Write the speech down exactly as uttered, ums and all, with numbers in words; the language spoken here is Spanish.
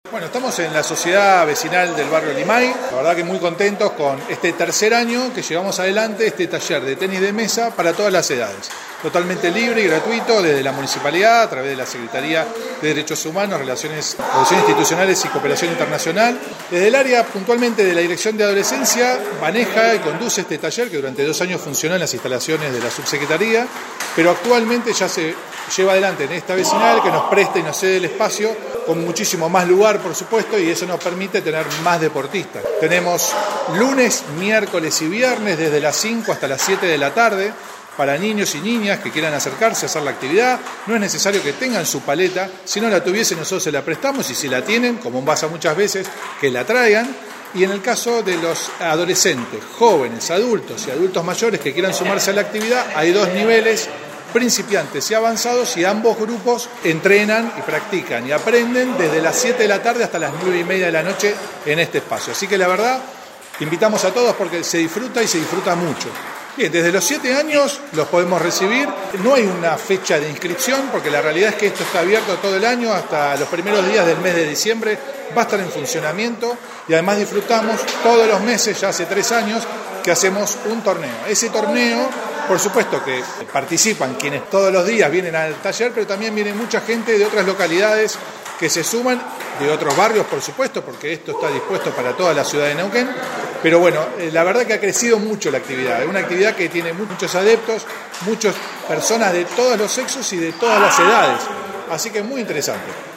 Bueno, estamos en la sociedad vecinal del barrio Limay, la verdad que muy contentos con este tercer año que llevamos adelante este taller de tenis de mesa para todas las edades. Totalmente libre y gratuito desde la municipalidad, a través de la Secretaría de Derechos Humanos, Relaciones, Relaciones Institucionales y Cooperación Internacional. Desde el área puntualmente de la Dirección de Adolescencia maneja y conduce este taller que durante dos años funcionó en las instalaciones de la Subsecretaría, pero actualmente ya se lleva adelante en esta vecinal que nos presta y nos cede el espacio con muchísimo más lugar, por supuesto, y eso nos permite tener más deportistas. Tenemos lunes, miércoles y viernes desde las cinco hasta las siete de la tarde para niños y niñas que quieran acercarse a hacer la actividad. No es necesario que tengan su paleta, si no la tuviesen nosotros se la prestamos y si la tienen, como pasa muchas veces, que la traigan. Y en el caso de los adolescentes, jóvenes, adultos y adultos mayores que quieran sumarse a la actividad, hay dos niveles, principiantes y avanzados, y ambos grupos entrenan y practican y aprenden desde las siete de la tarde hasta las nueve y media de la noche en este espacio. Así que la verdad, invitamos a todos porque se disfruta y se disfruta mucho. Bien, desde los siete años los podemos recibir, no hay una fecha de inscripción porque la realidad es que esto está abierto todo el año, hasta los primeros días del mes de diciembre va a estar en funcionamiento y además disfrutamos todos los meses, ya hace tres años, que hacemos un torneo. Ese torneo, por supuesto que participan quienes todos los días vienen al taller, pero también viene mucha gente de otras localidades que se suman, de otros barrios, por supuesto, porque esto está dispuesto para toda la ciudad de Neuquén. Pero bueno, la verdad que ha crecido mucho la actividad. Es una actividad que tiene muchos adeptos, muchas personas de todos los sexos y de todas las edades. Así que es muy interesante.